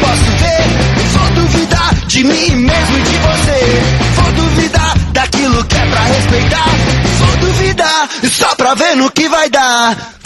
posso ver. Vou duvidar de mim mesmo e de você. Vou duvidar daquilo que é pra respeitar. Vou duvidar só pra ver no que vai dar.